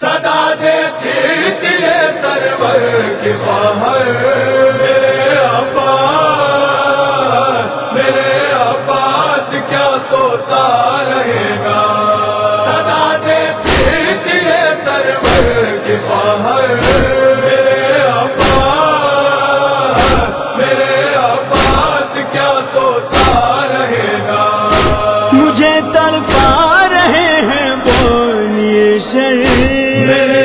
صدا دیتی تھی سرور کی باہر میرے عباس کیا سوتا رہے گا. صدا دیتی تھی سرور کی باہر میرے عباس کیا سوتا رہے گا. مجھے تڑپا رہے ہیں بولیے میرے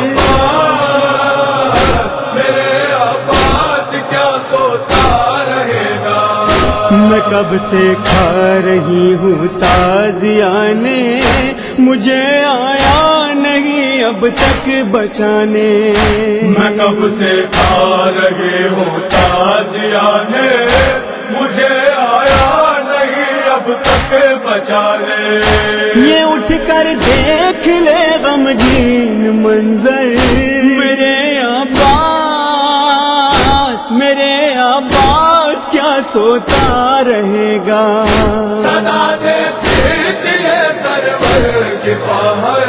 عباس کیا سوتا رہے گا. میں کب سے کھا رہی ہوں تازیانے مجھے آیا نہیں اب تک بچانے. میں کب سے کھا رہی ہوں تازیانے مجھے آیا نہیں اب تک بچانے. یہ اٹھ کر دیکھ لے غمگین منظر میرے عباس کیا سوتا رہے گا. صدا دیتی تھی سرور کی باہر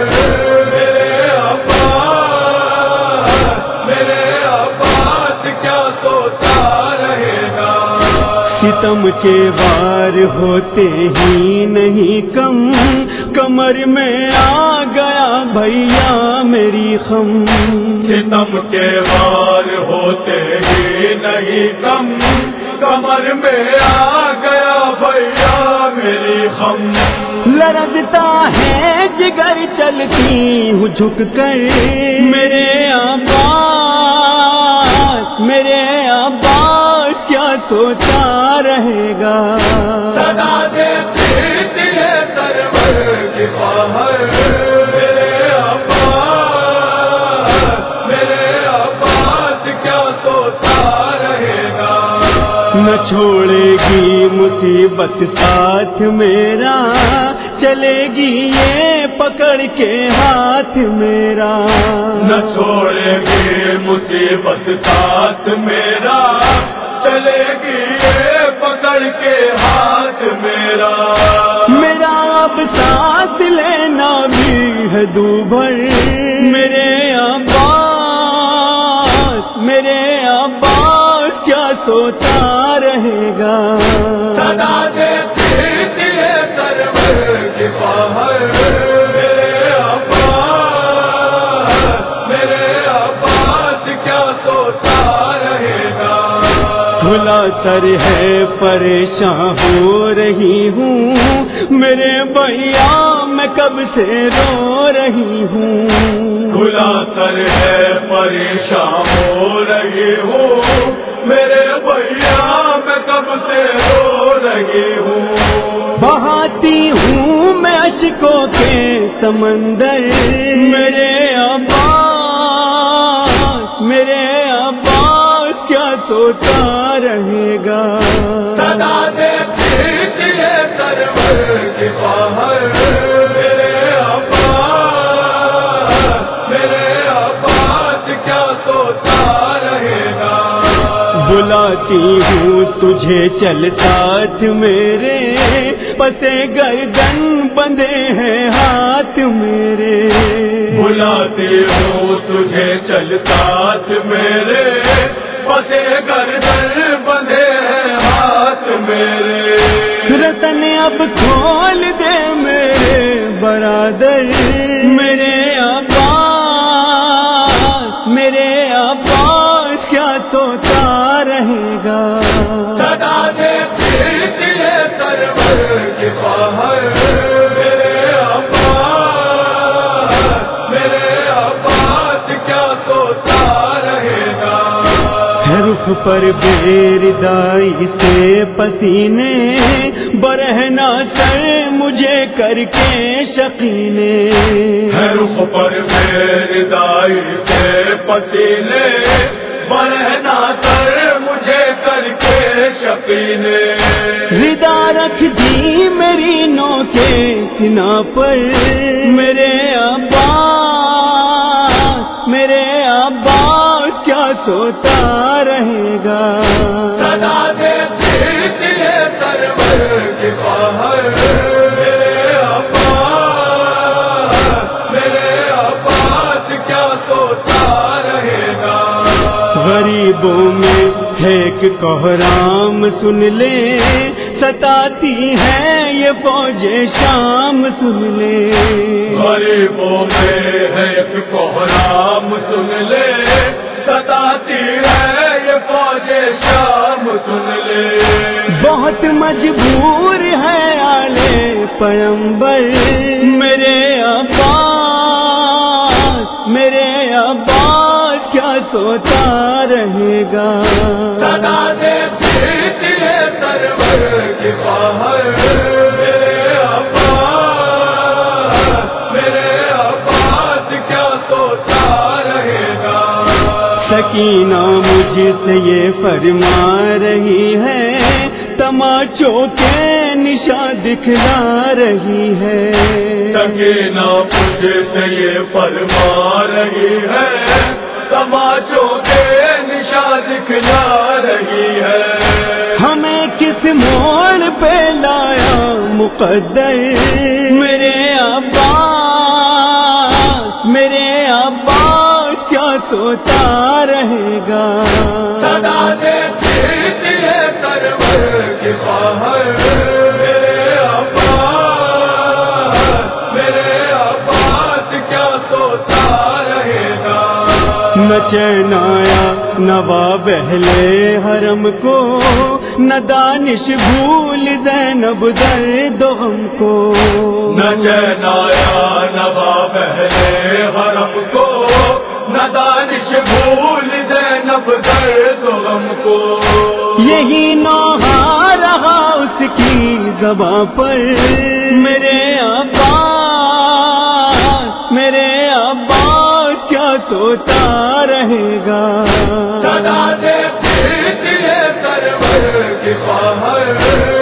میرے عباس کیا سوتا رہے گا. ستم کے وار ہوتے ہی نہیں کم کمر میں آ گیا بھیا میری خم. ستم کے وار ہوتے ہی نہیں کم کمر میں آ گیا بھیا میری خم. لرزتا ہے جگر چلتی ہوں جھک کر میرے عباس کیا سوتا رہے گا. صدا دیتی تھی سرور کی باہر میرے عباس کیا سوتا رہے گا. نہ چھوڑے گی مصیبت ساتھ میرا چلے گی یہ پکڑ کے ہاتھ میرا. نہ چھوڑے گی مصیبت ساتھ میرا چلے گی یہ پکڑ کے ہاتھ میرا. میرا اب سانس لینا بھی ہے دوبھر میرے عباس کیا سوتا رہے گا. صدا دیتی تھی سرور کی باہر میرے عباس کیا سوتا رہے گا. کھلا سر ہے پریشان ہو رہی ہوں میرے بھیا میں کب سے رو رہی ہوں. کھلا سر ہے پریشان ہو رہی ہوں میرے بھیا میں کب سے رو رہی ہوں. بہاتی ہوں میں اشکوں کے سمندر میرے عباس کیا سوتا رہے گا. صدا دیتی تھی سرور کی باہر میرے عباس کیا سوتا رہے گا. بلاتی ہوں تجھے چل ساتھ میرے پسے گردن بندھے ہیں ہاتھ میرے. بلاتی ہوں تجھے چل ساتھ میرے پسے گردن بندھے ہیں ہاتھ میرے. رتن اب کھول دے میرے برادر میرے عباس کیا سوتا رہے گا. صدا دیتی تھی سرور کی باہر میرے عباس کیا سوتا رہے گا. رخ پر بیردائی سے پسینے برہنا سر مجھے کر کے شقینے. رخ پر بیردائی سے پسینے برہنا سر مجھے کر کے شقینے. ردا رکھ دی میری نو کے سنا پر میرے عباس کیا سوتا رہے گا. صدا دیتی تھی سرور کی باہر میرے عباس غریبوں میں ہے ایک کوہرام سن لے، ستاتی ہے یہ فوج شام سن لے، غریبوں میں ہے ایک کوہرام سن لے، ستاتی ہے یہ فوج شام سن لے، بہت مجبور ہے آلے پیغمبر میرے عباس، میرے عباس کیا سوتا رہے گا، صدا دیتی تیرے سرور کی باہر، میرے عباس کیا سوتا رہے گا، سکینہ مجھ سے یہ فرما رہی ہے، تماچوں کے نشاں دکھلا رہی ہے، سکینہ مجھ سے یہ فرما رہی ہے، تماچوں کے نشاں دکھلا رہی ہے، ہمیں کس موڑ پہ لایا مقدر میرے عباس، میرے عباس کیا سوتا رہے گا، صدا دیتی تیرے سرور کی باہر، میرے عباس کیا سوتا رہے گا، نہ چین آیا نواب اہل حرم کو، نہ دانش بھول زینب درد غم کو، نہ چین آیا نواب اہل حرم کو، نہ دانش بھول زینب درد غم کو، یہی نوحہ رہا اس کی زباں پر میرے عباس، میرے عباس کیا سوتا رہے گا، صدا دیتی تیرے سرور کی باہر،